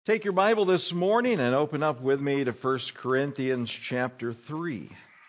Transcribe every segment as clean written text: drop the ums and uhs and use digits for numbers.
Take your Bible this morning and open up with me to 1 Corinthians chapter 3.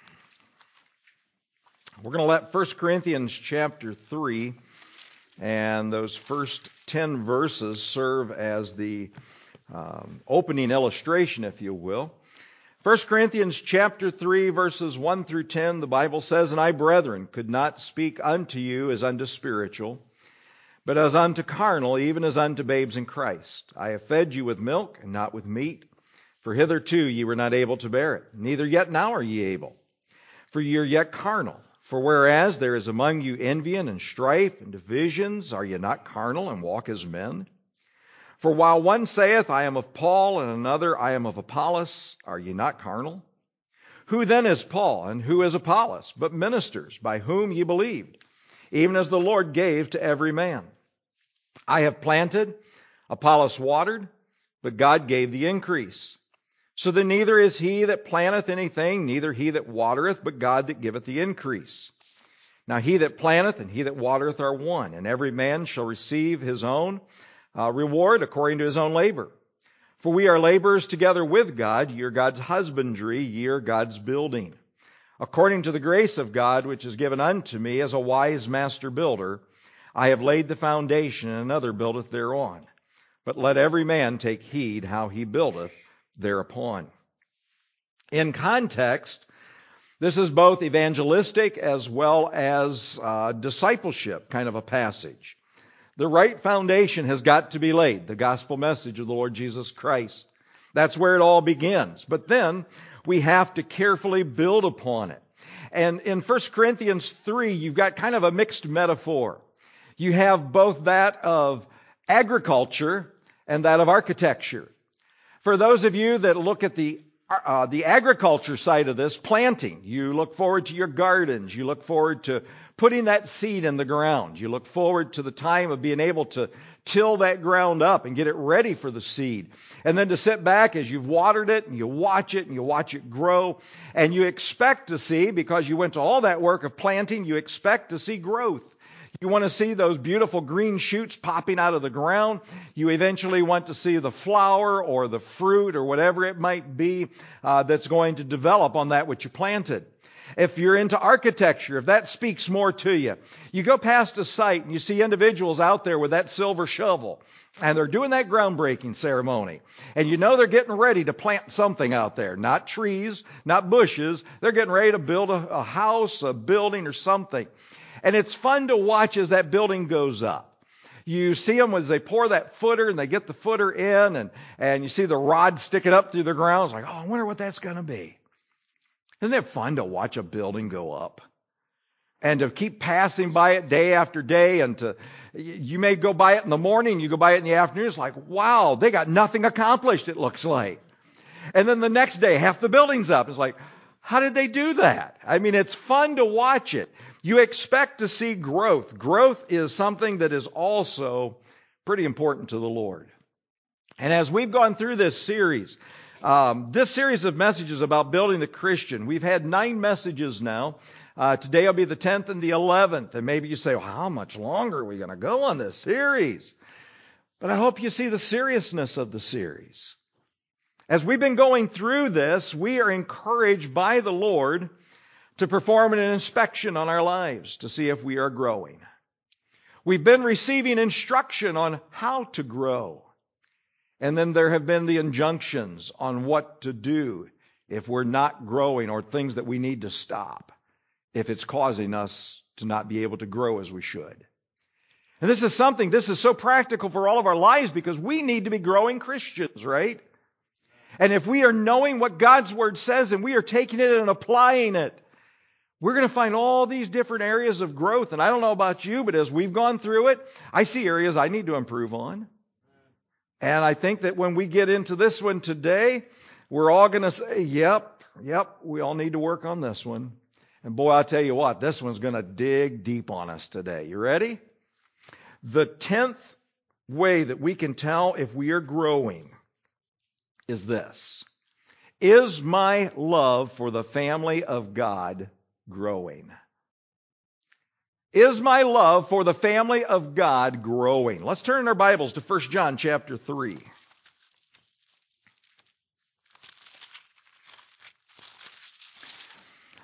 We're going to let 1 Corinthians chapter 3 and those first 10 verses serve as the opening illustration, if you will. 1 Corinthians chapter 3 verses 1 through 10, the Bible says, "And I, brethren, could not speak unto you as unto spiritual, but as unto carnal, even as unto babes in Christ. I have fed you with milk, and not with meat. For hitherto ye were not able to bear it, neither yet now are ye able. For ye are yet carnal. For whereas there is among you envying and strife and divisions, are ye not carnal and walk as men? For while one saith, I am of Paul, and another, I am of Apollos, are ye not carnal? Who then is Paul, and who is Apollos, but ministers, by whom ye believed, even as the Lord gave to every man? I have planted, Apollos watered, but God gave the increase. So then neither is he that planteth anything, neither he that watereth, but God that giveth the increase. Now he that planteth and he that watereth are one, and every man shall receive his own reward according to his own labor. For we are laborers together with God. Ye are God's husbandry, ye are God's building. According to the grace of God which is given unto me as a wise master builder, I have laid the foundation, and another buildeth thereon. But let every man take heed how he buildeth thereupon." In context, this is both evangelistic as well as discipleship kind of a passage. The right foundation has got to be laid, the gospel message of the Lord Jesus Christ. That's where it all begins. But then we have to carefully build upon it. And in 1 Corinthians 3, you've got kind of a mixed metaphor. You have both that of agriculture and that of architecture. For those of you that look at the agriculture side of this, planting, you look forward to your gardens. You look forward to putting that seed in the ground. You look forward to the time of being able to till that ground up and get it ready for the seed. And then to sit back as you've watered it and you watch it grow. And you expect to see, because you went to all that work of planting, you expect to see growth. You want to see those beautiful green shoots popping out of the ground. You eventually want to see the flower or the fruit or whatever it might be that's going to develop on that which you planted. If you're into architecture, if that speaks more to you, you go past a site and you see individuals out there with that silver shovel, and they're doing that groundbreaking ceremony. And you know they're getting ready to plant something out there. Not trees, not bushes. They're getting ready to build a house, a building, or something. And it's fun to watch as that building goes up. You see them as they pour that footer and they get the footer in, and you see the rod sticking up through the ground. It's like, oh, I wonder what that's going to be. Isn't it fun to watch a building go up? And to keep passing by it day after day, and you may go by it in the morning, you go by it in the afternoon, it's like, wow, they got nothing accomplished, it looks like. And then the next day, half the building's up. It's like, how did they do that? I mean, it's fun to watch it. You expect to see growth. Growth is something that is also pretty important to the Lord. And as we've gone through this series of messages about building the Christian, we've had 9 messages now. Today will be the 10th and the 11th. And maybe you say, well, how much longer are we going to go on this series? But I hope you see the seriousness of the series. As we've been going through this, we are encouraged by the Lord to perform an inspection on our lives to see if we are growing. We've been receiving instruction on how to grow. And then there have been the injunctions on what to do if we're not growing, or things that we need to stop if it's causing us to not be able to grow as we should. And this is so practical for all of our lives, because we need to be growing Christians, right? And if we are knowing what God's Word says and we are taking it and applying it, we're going to find all these different areas of growth. And I don't know about you, but as we've gone through it, I see areas I need to improve on. And I think that when we get into this one today, we're all going to say, yep, we all need to work on this one. And boy, I'll tell you what, this one's going to dig deep on us today. You ready? The 10th way that we can tell if we are growing is this: is my love for the family of God growing? Is my love for the family of God growing? Let's turn our Bibles to 1 John chapter 3.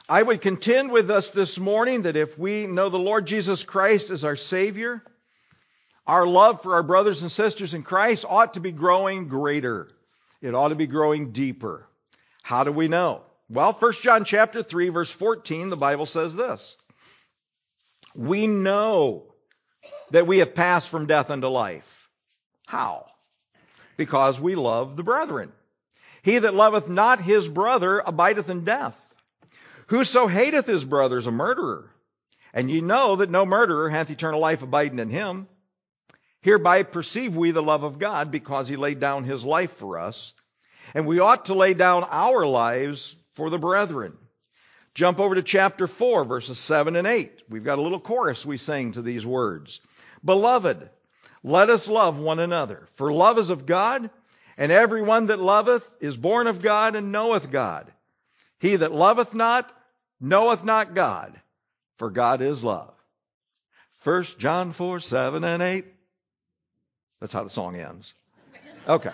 I would contend with us this morning that if we know the Lord Jesus Christ as our Savior, our love for our brothers and sisters in Christ ought to be growing greater. It ought to be growing deeper. How do we know? Well, 1 John chapter 3, verse 14, the Bible says this. We know that we have passed from death unto life. How? Because we love the brethren. He that loveth not his brother abideth in death. Whoso hateth his brother is a murderer. And ye know that no murderer hath eternal life abiding in him. Hereby perceive we the love of God, because he laid down his life for us. And we ought to lay down our lives for the brethren. Jump over to chapter 4, verses 7 and 8. We've got a little chorus we sing to these words. Beloved, let us love one another, for love is of God, and every one that loveth is born of God and knoweth God. He that loveth not knoweth not God, for God is love. 1 John 4, 7 and 8. That's how the song ends. Okay.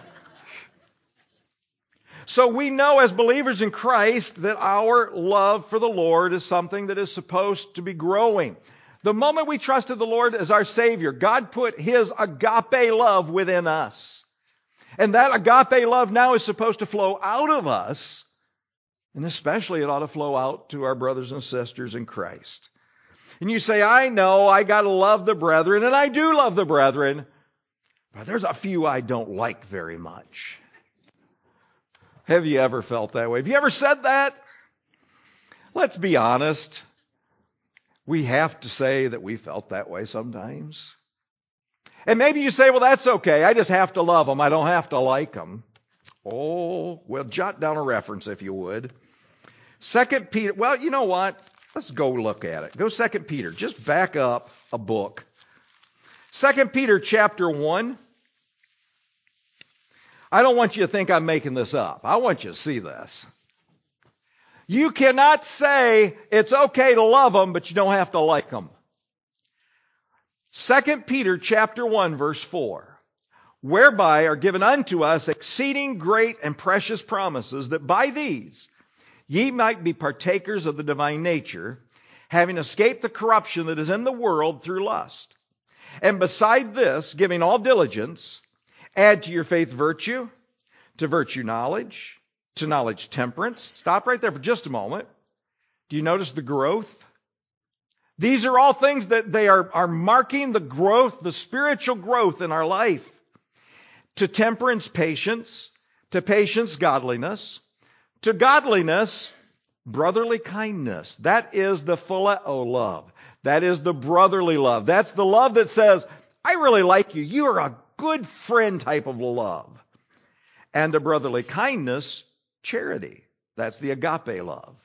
So we know as believers in Christ that our love for the Lord is something that is supposed to be growing. The moment we trusted the Lord as our Savior, God put His agape love within us. And that agape love now is supposed to flow out of us. And especially it ought to flow out to our brothers and sisters in Christ. And you say, I know I got to love the brethren, and I do love the brethren, but there's a few I don't like very much. Have you ever felt that way? Have you ever said that? Let's be honest. We have to say that we felt that way sometimes. And maybe you say, well, that's okay. I just have to love them. I don't have to like them. Oh, well, jot down a reference if you would. 2 Peter, well, you know what? Let's go look at it. Go 2 Peter. Just back up a book. 2 Peter chapter 1. I don't want you to think I'm making this up. I want you to see this. You cannot say it's okay to love them, but you don't have to like them. 2 Peter chapter 1, verse 4. Whereby are given unto us exceeding great and precious promises, that by these ye might be partakers of the divine nature, having escaped the corruption that is in the world through lust. And beside this, giving all diligence, add to your faith virtue, to virtue knowledge, to knowledge temperance. Stop right there for just a moment. Do you notice the growth? These are all things that they are marking the growth, the spiritual growth in our life. To temperance, patience. To patience, godliness. To godliness, brotherly kindness. That is the phileo love. That is the brotherly love. That's the love that says, I really like you. You are a good friend type of love. And to brotherly kindness, charity. That's the agape love.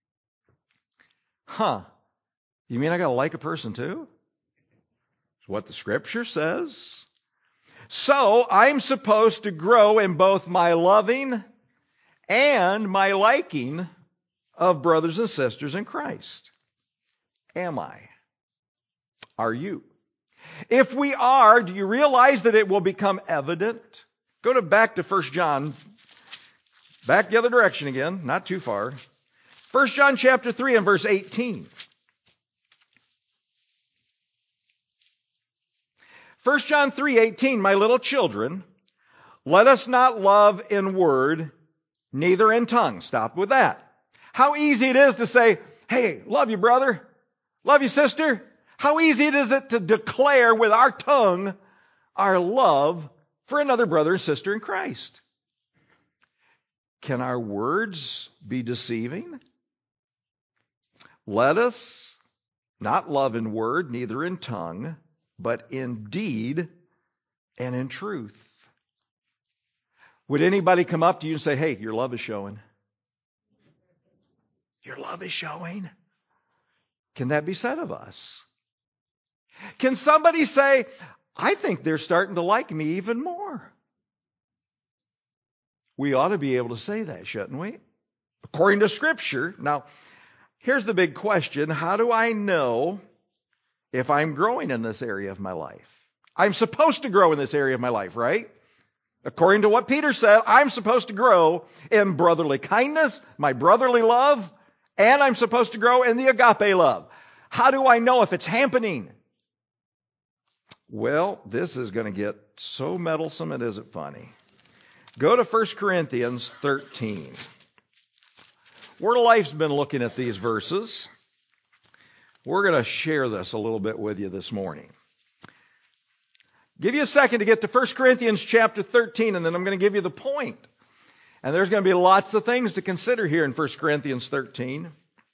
You mean I got to like a person too? It's what the Scripture says. So I'm supposed to grow in both my loving and my liking of brothers and sisters in Christ. Am I? Are you? If we are, do you realize that it will become evident? Go back to 1 John. Back the other direction again, not too far. 1 John chapter 3 and verse 18. 1 John 3:18, my little children, let us not love in word, neither in tongue. Stop with that. How easy it is to say, hey, love you, brother. Love you, sister. How easy it is to declare with our tongue our love for another brother or sister in Christ. Can our words be deceiving? Let us not love in word, neither in tongue, but in deed and in truth. Would anybody come up to you and say, hey, your love is showing? Your love is showing? Can that be said of us? Can somebody say, I think they're starting to like me even more? We ought to be able to say that, shouldn't we? According to Scripture. Now, here's the big question. How do I know if I'm growing in this area of my life? I'm supposed to grow in this area of my life, right? According to what Peter said, I'm supposed to grow in brotherly kindness, my brotherly love, And I'm supposed to grow in the agape love. How do I know if it's happening? Well, this is going to get so meddlesome it isn't funny. Go to 1 Corinthians 13. Word of Life's been looking at these verses. We're going to share this a little bit with you this morning. Give you a second to get to 1 Corinthians chapter 13, and then I'm going to give you the point. And there's going to be lots of things to consider here in 1 Corinthians 13.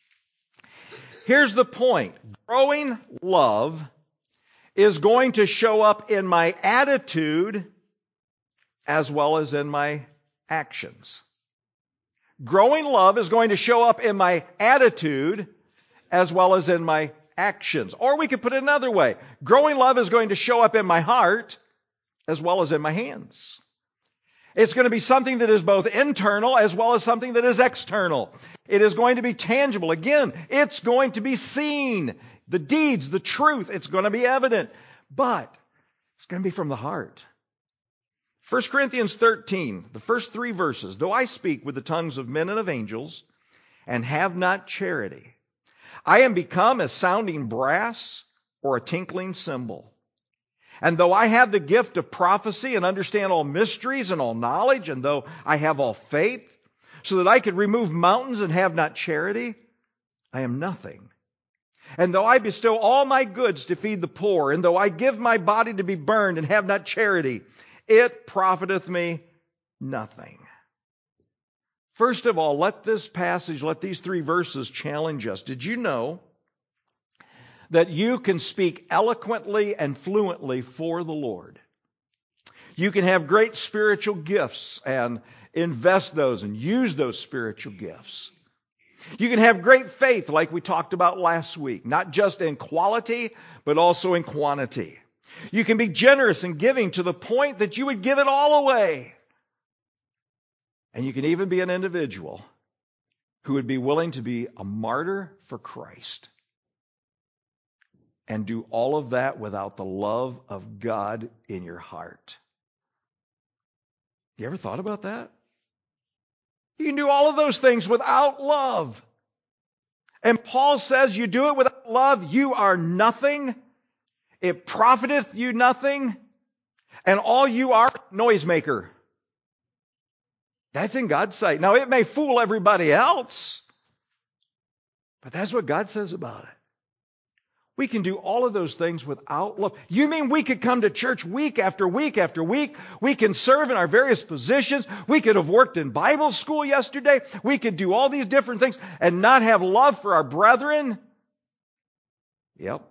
Here's the point. Growing love is going to show up in my attitude as well as in my actions. Growing love is going to show up in my attitude as well as in my actions. Or we could put it another way. Growing love is going to show up in my heart as well as in my hands. It's going to be something that is both internal as well as something that is external. It is going to be tangible. Again, it's going to be seen. The deeds, the truth, it's going to be evident. But it's going to be from the heart. 1 Corinthians 13, the first 3 verses. Though I speak with the tongues of men and of angels and have not charity, I am become as sounding brass or a tinkling cymbal. And though I have the gift of prophecy and understand all mysteries and all knowledge, and though I have all faith, so that I could remove mountains and have not charity, I am nothing. And though I bestow all my goods to feed the poor, and though I give my body to be burned and have not charity, it profiteth me nothing. First of all, let this passage, let these 3 verses challenge us. Did you know that you can speak eloquently and fluently for the Lord? You can have great spiritual gifts and invest those and use those spiritual gifts. You can have great faith like we talked about last week, not just in quality, but also in quantity. You can be generous and giving to the point that you would give it all away. And you can even be an individual who would be willing to be a martyr for Christ. And do all of that without the love of God in your heart. You ever thought about that? You can do all of those things without love. And Paul says you do it without love, you are nothing. It profiteth you nothing. And all you are, noisemaker. That's in God's sight. Now it may fool everybody else, but that's what God says about it. We can do all of those things without love. You mean we could come to church week after week after week? We can serve in our various positions. We could have worked in Bible school yesterday. We could do all these different things and not have love for our brethren? Yep.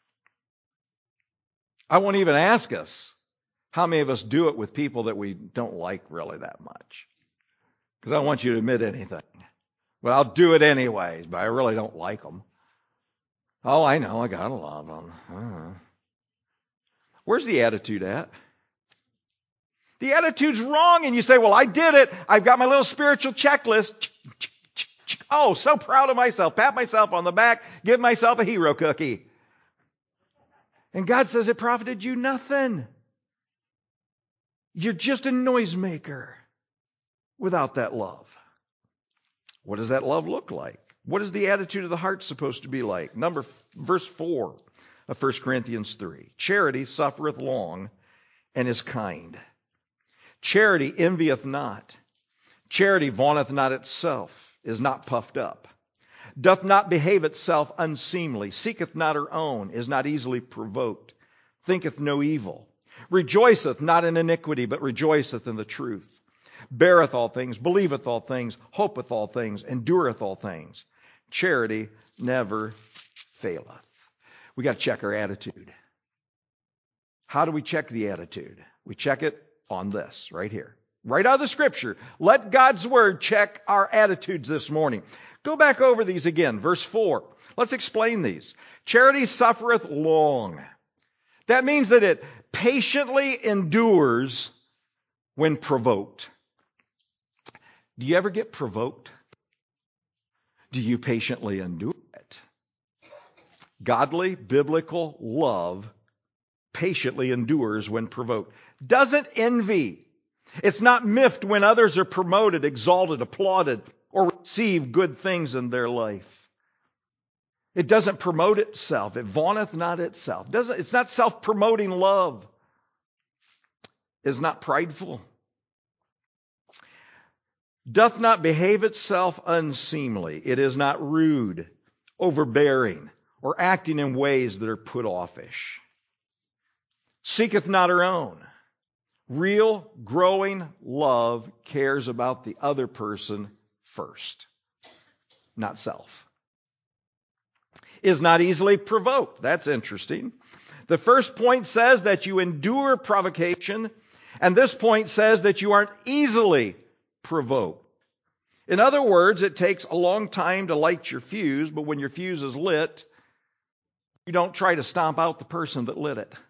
I won't even ask us how many of us do it with people that we don't like really that much. Because I don't want you to admit anything. But I'll do it anyways, but I really don't like them. Oh, I know, I gotta love them. Where's the attitude at? The attitude's wrong, and you say, well, I did it. I've got my little spiritual checklist. Oh, so proud of myself. Pat myself on the back. Give myself a hero cookie. And God says it profited you nothing. You're just a noisemaker without that love. What does that love look like? What is the attitude of the heart supposed to be like? Verse 4 of 1 Corinthians 3. Charity suffereth long and is kind. Charity envieth not. Charity vaunteth not itself, is not puffed up, doth not behave itself unseemly, seeketh not her own, is not easily provoked, thinketh no evil, rejoiceth not in iniquity, but rejoiceth in the truth, beareth all things, believeth all things, hopeth all things, endureth all things. Charity never faileth. We got to check our attitude. How do we check the attitude? We check it on this right here. Right out of the Scripture. Let God's Word check our attitudes this morning. Go back over these again. Verse 4. Let's explain these. Charity suffereth long. That means that it patiently endures when provoked. Do you ever get provoked? Do you patiently endure it? Godly, biblical love patiently endures when provoked. Doesn't envy. It's not miffed when others are promoted, exalted, applauded. or receive good things in their life. It doesn't promote itself. It vaunteth not itself. It's not self-promoting love. Is not prideful. Doth not behave itself unseemly. It is not rude, overbearing, or acting in ways that are put offish. Seeketh not her own. Real, growing love cares about the other person first, not self. Is not easily provoked. That's interesting. The first point says that you endure provocation, and this point says that you aren't easily provoked. In other words, it takes a long time to light your fuse, but when your fuse is lit, you don't try to stomp out the person that lit it.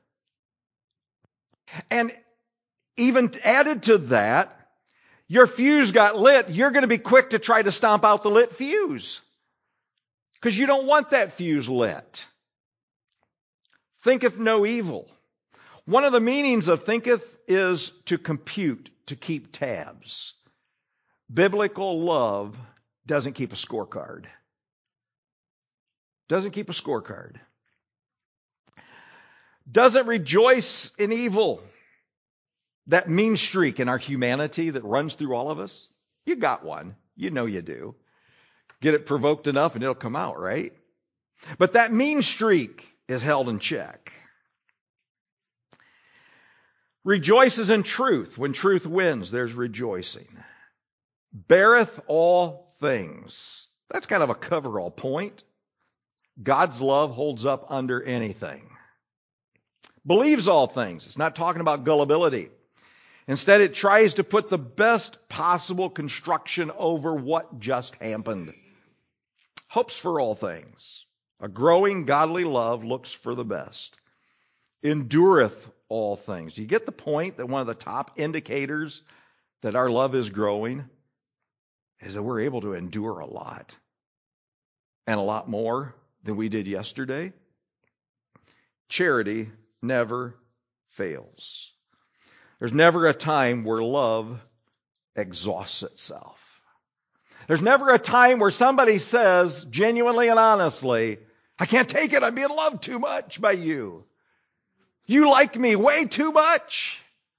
And even added to that, your fuse got lit, you're going to be quick to try to stomp out the lit fuse, because you don't want that fuse lit. Thinketh no evil. One of the meanings of thinketh is to compute, to keep tabs. Biblical love doesn't keep a scorecard. Doesn't keep a scorecard. Doesn't rejoice in evil. That mean streak in our humanity that runs through all of us. You got one. You know you do. Get it provoked enough and it'll come out, right? But that mean streak is held in check. Rejoices in truth. When truth wins, there's rejoicing. Beareth all things. That's kind of a coverall point. God's love holds up under anything. Believes all things. It's not talking about gullibility. Instead, it tries to put the best possible construction over what just happened. Hopes for all things. A growing godly love looks for the best. Endureth all things. You get the point that one of the top indicators that our love is growing is that we're able to endure a lot. And a lot more than we did yesterday. Charity never fails. There's never a time where love exhausts itself. There's never a time where somebody says, genuinely and honestly, I can't take it, I'm being loved too much by you. You like me way too much.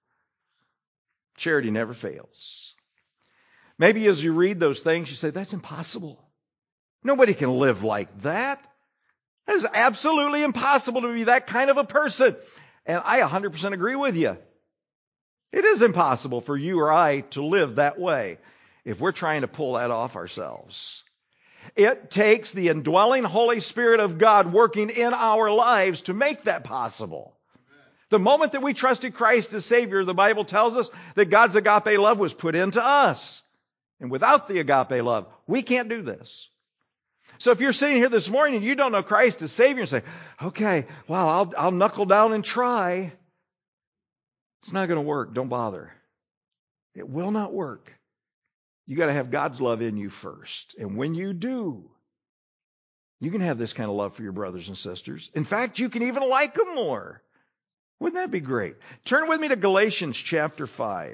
Charity never fails. Maybe as you read those things, you say, that's impossible. Nobody can live like that. It is absolutely impossible to be that kind of a person. And I 100% agree with you. It is impossible for you or I to live that way if we're trying to pull that off ourselves. It takes the indwelling Holy Spirit of God working in our lives to make that possible. The moment that we trusted Christ as Savior, the Bible tells us that God's agape love was put into us. And without the agape love, we can't do this. So if you're sitting here this morning and you don't know Christ as Savior and say, okay, well, I'll knuckle down and try. It's not going to work. Don't bother. It will not work. You got to have God's love in you first. And when you do, you can have this kind of love for your brothers and sisters. In fact, you can even like them more. Wouldn't that be great? Turn with me to Galatians chapter 5.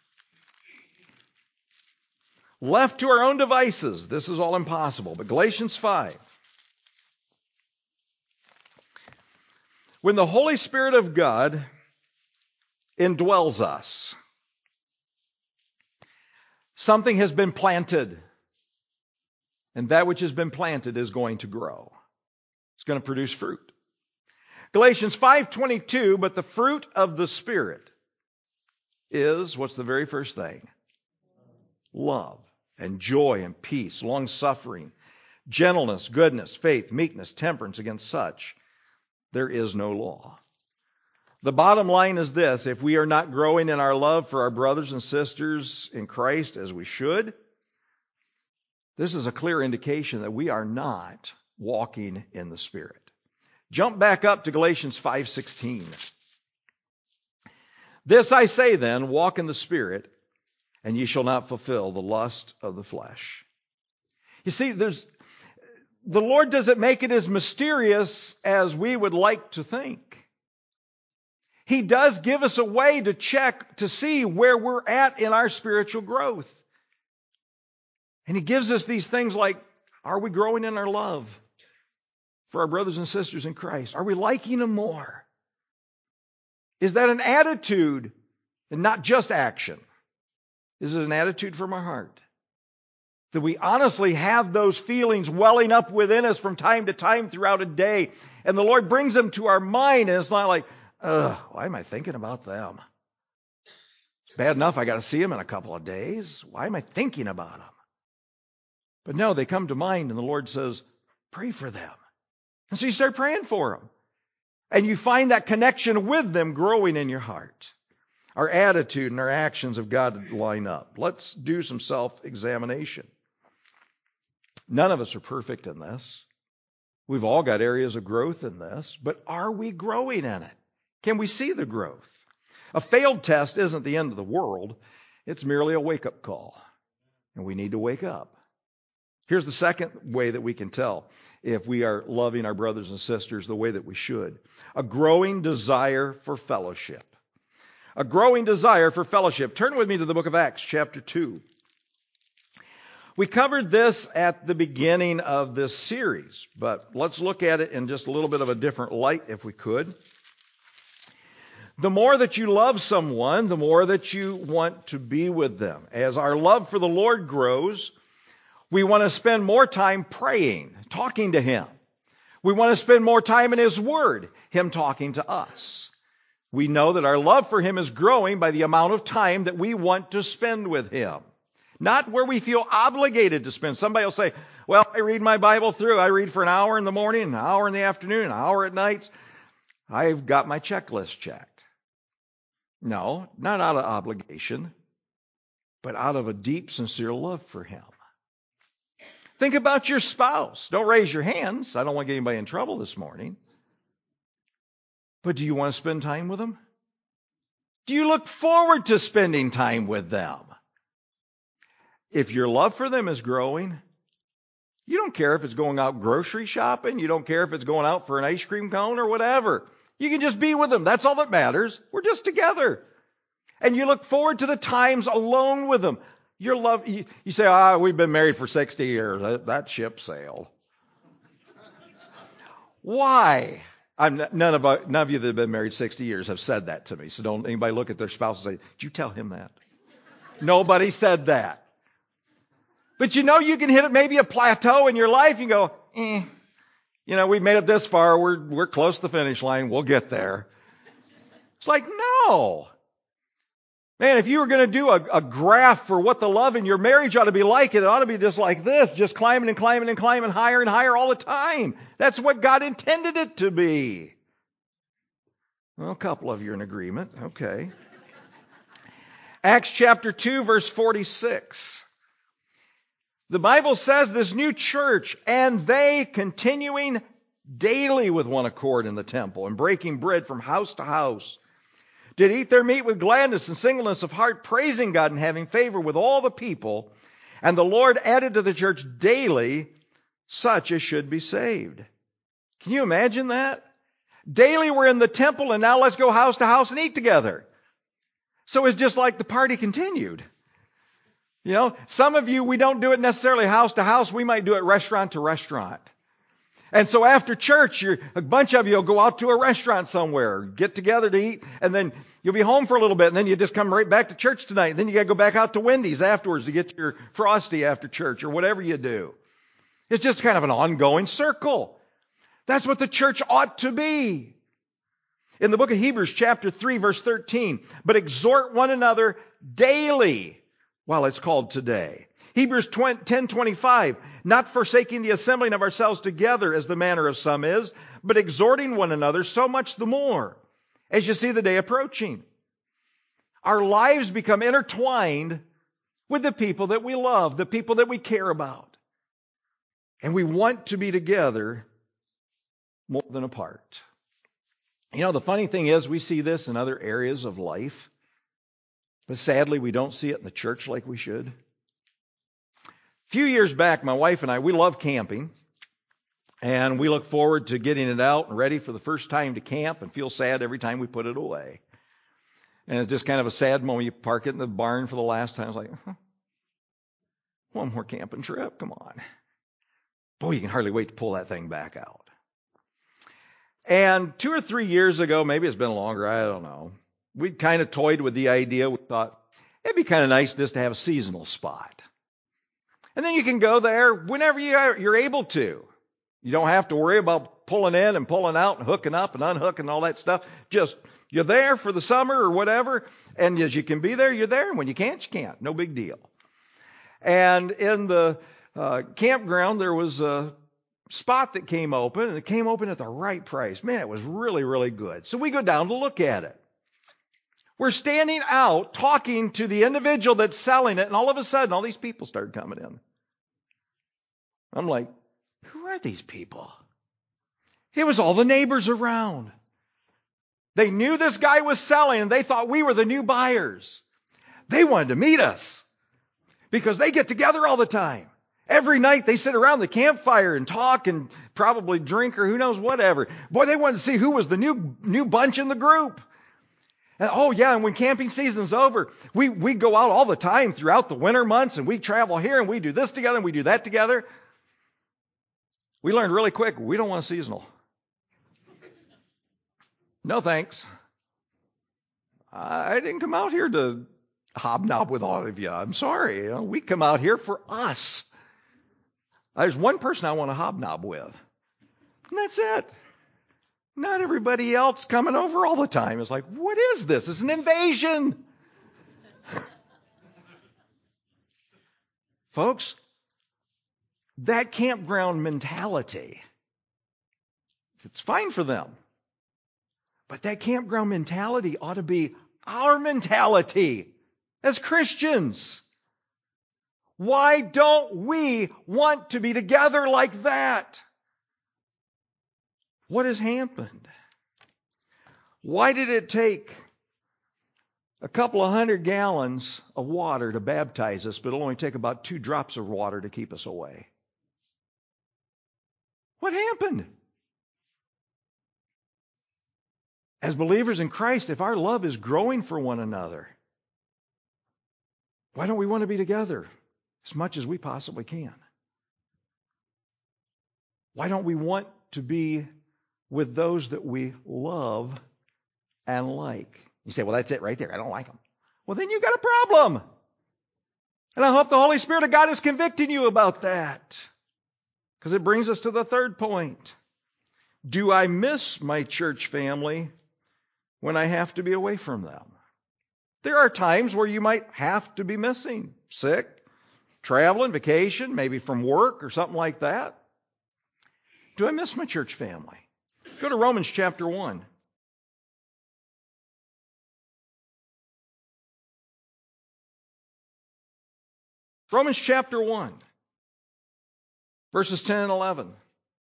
Left to our own devices, this is all impossible. But Galatians 5. When the Holy Spirit of God indwells us, something has been planted. And that which has been planted is going to grow. It's going to produce fruit. Galatians 5:22, but the fruit of the Spirit is, what's the very first thing? Love and joy and peace, long-suffering, gentleness, goodness, faith, meekness, temperance. Against such there is no law. The bottom line is this: if we are not growing in our love for our brothers and sisters in Christ as we should, this is a clear indication that we are not walking in the Spirit. Jump back up to Galatians 5:16. This I say then, walk in the Spirit, and ye shall not fulfill the lust of the flesh. You see, the Lord doesn't make it as mysterious as we would like to think. He does give us a way to check to see where we're at in our spiritual growth. And he gives us these things like, are we growing in our love for our brothers and sisters in Christ? Are we liking them more? Is that an attitude and not just action? Is it an attitude from our heart? That we honestly have those feelings welling up within us from time to time throughout a day. And the Lord brings them to our mind, and it's not like, why am I thinking about them? It's bad enough I got to see them in a couple of days. Why am I thinking about them? But no, they come to mind, and the Lord says, pray for them. And so you start praying for them. And you find that connection with them growing in your heart. Our attitude and our actions have got to line up. Let's do some self-examination. None of us are perfect in this. We've all got areas of growth in this, but are we growing in it? Can we see the growth? A failed test isn't the end of the world. It's merely a wake-up call. And we need to wake up. Here's the second way that we can tell if we are loving our brothers and sisters the way that we should. A growing desire for fellowship. A growing desire for fellowship. Turn with me to the book of Acts, chapter 2. We covered this at the beginning of this series, but let's look at it in just a little bit of a different light if we could. The more that you love someone, the more that you want to be with them. As our love for the Lord grows, we want to spend more time praying, talking to Him. We want to spend more time in His Word, Him talking to us. We know that our love for Him is growing by the amount of time that we want to spend with Him. Not where we feel obligated to spend. Somebody will say, well, I read my Bible through. I read for an hour in the morning, an hour in the afternoon, an hour at night. I've got my checklist checked. No, not out of obligation, but out of a deep, sincere love for Him. Think about your spouse. Don't raise your hands. I don't want to get anybody in trouble this morning. But do you want to spend time with them? Do you look forward to spending time with them? If your love for them is growing, you don't care if it's going out grocery shopping. You don't care if it's going out for an ice cream cone or whatever. You can just be with them. That's all that matters. We're just together. And you look forward to the times alone with them. Your love, you say, we've been married for 60 years. That ship sailed. Why? None of you that have been married 60 years have said that to me. So don't anybody look at their spouse and say, did you tell him that? Nobody said that. But you can hit maybe a plateau in your life and go, we've made it this far. We're close to the finish line. We'll get there. It's like, no. Man, if you were going to do a graph for what the love in your marriage ought to be like, it ought to be just like this, just climbing and climbing and climbing higher and higher all the time. That's what God intended it to be. Well, a couple of you are in agreement. Okay. Acts chapter 2, verse 46. The Bible says this new church, and they continuing daily with one accord in the temple and breaking bread from house to house, did eat their meat with gladness and singleness of heart, praising God and having favor with all the people. And the Lord added to the church daily such as should be saved. Can you imagine that? Daily we're in the temple, and now let's go house to house and eat together. So it's just like the party continued. Some of you, we don't do it necessarily house to house. We might do it restaurant to restaurant. And so after church, a bunch of you will go out to a restaurant somewhere, get together to eat, and then you'll be home for a little bit, and then you just come right back to church tonight. And then you got to go back out to Wendy's afterwards to get your Frosty after church or whatever you do. It's just kind of an ongoing circle. That's what the church ought to be. In the book of Hebrews, chapter 3, verse 13, but exhort one another daily while it's called today. Hebrews 10:25, not forsaking the assembling of ourselves together as the manner of some is, but exhorting one another so much the more as you see the day approaching. Our lives become intertwined with the people that we love, the people that we care about. And we want to be together more than apart. The funny thing is we see this in other areas of life, but sadly we don't see it in the church like we should. A few years back, my wife and I, we love camping, and we look forward to getting it out and ready for the first time to camp and feel sad every time we put it away. And it's just kind of a sad moment. You park it in the barn for the last time. It's like, One more camping trip, come on. Boy, you can hardly wait to pull that thing back out. And 2 or 3 years ago, maybe it's been longer, I don't know, we kind of toyed with the idea. We thought it'd be kind of nice just to have a seasonal spot. And then you can go there whenever you're able to. You don't have to worry about pulling in and pulling out and hooking up and unhooking and all that stuff. Just you're there for the summer or whatever, and as you can be there, you're there. And when you can't, you can't. No big deal. And in the campground, there was a spot that came open, and it came open at the right price. Man, it was really, really good. So we go down to look at it. We're standing out talking to the individual that's selling it, and all of a sudden, all these people started coming in. I'm like, who are these people? It was all the neighbors around. They knew this guy was selling, and they thought we were the new buyers. They wanted to meet us because they get together all the time. Every night they sit around the campfire and talk and probably drink or who knows whatever. Boy, they wanted to see who was the new bunch in the group. And, oh yeah, and when camping season's over, we go out all the time throughout the winter months, and we travel here and we do this together and we do that together. We learned really quick, we don't want a seasonal. No thanks. I didn't come out here to hobnob with all of you. I'm sorry. We come out here for us. There's one person I want to hobnob with. And that's it. Not everybody else coming over all the time. It's like, what is this? It's an invasion. Folks, that campground mentality, it's fine for them. But that campground mentality ought to be our mentality as Christians. Why don't we want to be together like that? What has happened? Why did it take a couple of 100 gallons of water to baptize us, but it'll only take about 2 drops of water to keep us away? What happened? As believers in Christ, if our love is growing for one another, why don't we want to be together as much as we possibly can? Why don't we want to be with those that we love and like? You say, well, that's it right there. I don't like them. Well, then you've got a problem. And I hope the Holy Spirit of God is convicting you about that. Because it brings us to the third point. Do I miss my church family when I have to be away from them? There are times where you might have to be missing. Sick, traveling, vacation, maybe from work or something like that. Do I miss my church family? Go to Romans chapter 1. Romans chapter 1, verses 10 and 11.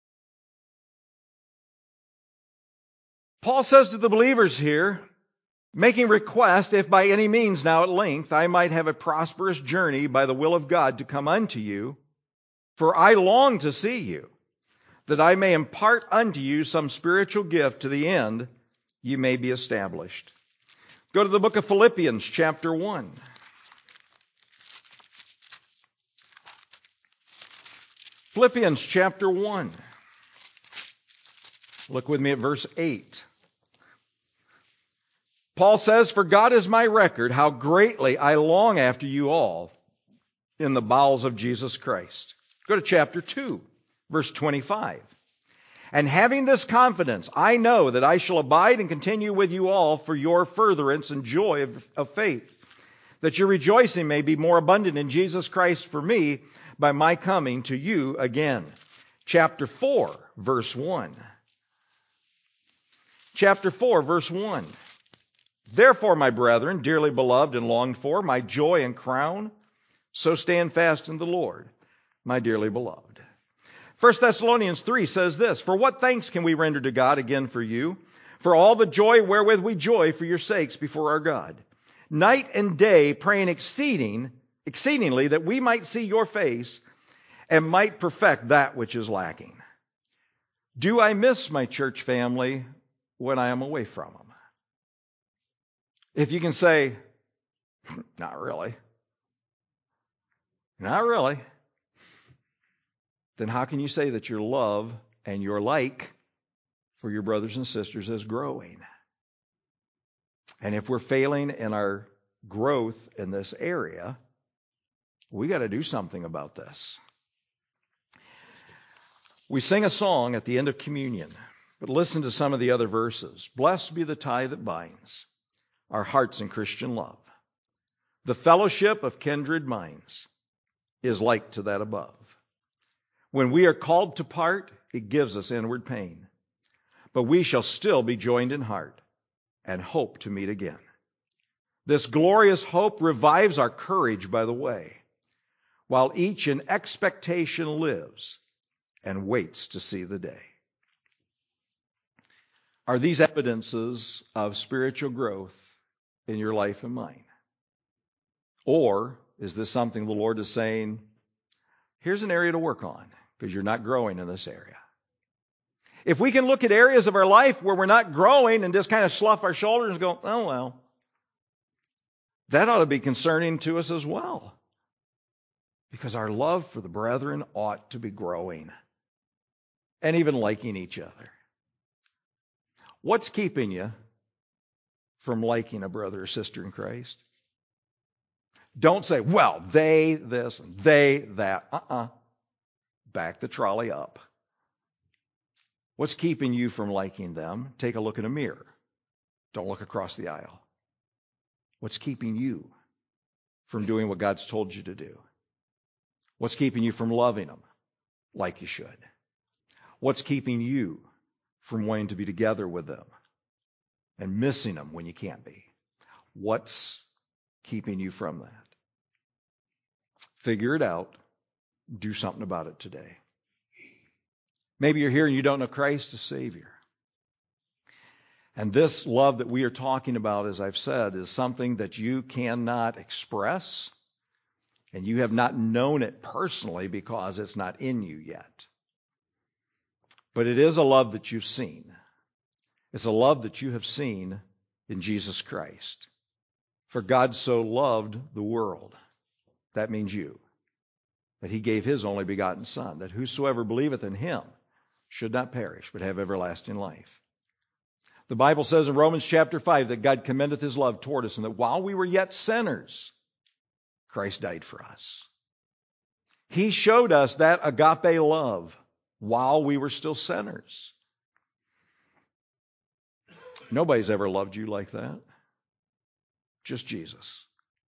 Paul says to the believers here, making request, if by any means now at length I might have a prosperous journey by the will of God to come unto you, for I long to see you, that I may impart unto you some spiritual gift to the end you may be established. Go to the book of Philippians chapter 1. Philippians chapter 1. Look with me at verse 8. Paul says, for God is my record, how greatly I long after you all in the bowels of Jesus Christ. Go to chapter 2, verse 25. And having this confidence, I know that I shall abide and continue with you all for your furtherance and joy of faith, that your rejoicing may be more abundant in Jesus Christ for me by my coming to you again. Chapter 4, verse 1. Chapter 4, verse 1. Therefore, my brethren, dearly beloved and longed for, my joy and crown, so stand fast in the Lord, my dearly beloved. 1 Thessalonians 3 says this, for what thanks can we render to God again for you, for all the joy wherewith we joy for your sakes before our God, night and day praying exceedingly that we might see your face and might perfect that which is lacking. Do I miss my church family when I am away from them? If you can say, not really. Not really. Then how can you say that your love and your like for your brothers and sisters is growing? And if we're failing in our growth in this area, we got to do something about this. We sing a song at the end of communion, but listen to some of the other verses. Blessed be the tie that binds our hearts in Christian love. The fellowship of kindred minds is like to that above. When we are called to part, it gives us inward pain. But we shall still be joined in heart and hope to meet again. This glorious hope revives our courage by the way, while each in expectation lives and waits to see the day. Are these evidences of spiritual growth in your life and mine? Or is this something the Lord is saying, here's an area to work on because you're not growing in this area? If we can look at areas of our life where we're not growing and just kind of slough our shoulders and go, oh well, that ought to be concerning to us as well. Because our love for the brethren ought to be growing and even liking each other. What's keeping you from liking a brother or sister in Christ? Don't say, well, they this and they that. Back the trolley up. What's keeping you from liking them? Take a look in a mirror. Don't look across the aisle. What's keeping you from doing what God's told you to do? What's keeping you from loving them like you should? What's keeping you from wanting to be together with them and missing them when you can't be? What's keeping you from that? Figure it out. Do something about it today. Maybe you're here and you don't know Christ as Savior. And this love that we are talking about, as I've said, is something that you cannot express, and you have not known it personally because it's not in you yet. But it is a love that you've seen. It's a love that you have seen in Jesus Christ. For God so loved the world, that means you, that he gave his only begotten Son, that whosoever believeth in him should not perish, but have everlasting life. The Bible says in Romans chapter 5 that God commendeth his love toward us, and that while we were yet sinners, Christ died for us. He showed us that agape love while we were still sinners. Nobody's ever loved you like that. Just Jesus.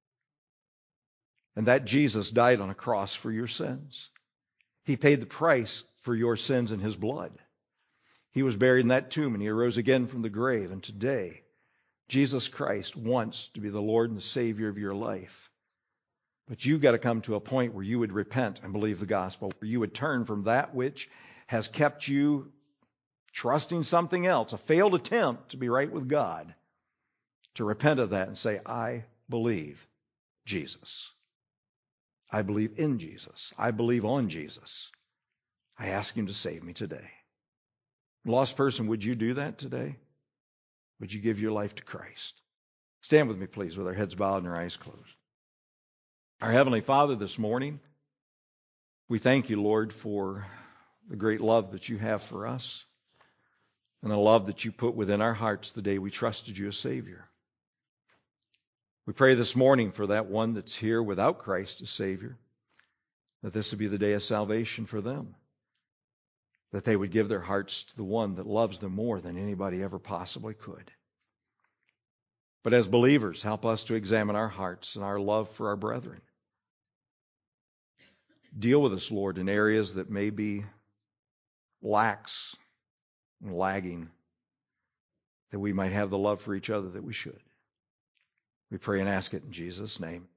And that Jesus died on a cross for your sins. He paid the price for your sins in his blood. He was buried in that tomb and he arose again from the grave. And today, Jesus Christ wants to be the Lord and the Savior of your life. But you've got to come to a point where you would repent and believe the gospel, where you would turn from that which has kept you trusting something else, a failed attempt to be right with God, to repent of that and say, I believe Jesus. I believe in Jesus. I believe on Jesus. I ask him to save me today. Lost person, would you do that today? Would you give your life to Christ? Stand with me, please, with our heads bowed and our eyes closed. Our Heavenly Father, this morning, we thank you, Lord, for the great love that you have for us and the love that you put within our hearts the day we trusted you as Savior. We pray this morning for that one that's here without Christ as Savior, that this would be the day of salvation for them, that they would give their hearts to the one that loves them more than anybody ever possibly could. But as believers, help us to examine our hearts and our love for our brethren. Deal with us, Lord, in areas that may be lax and lagging, that we might have the love for each other that we should. We pray and ask it in Jesus' name.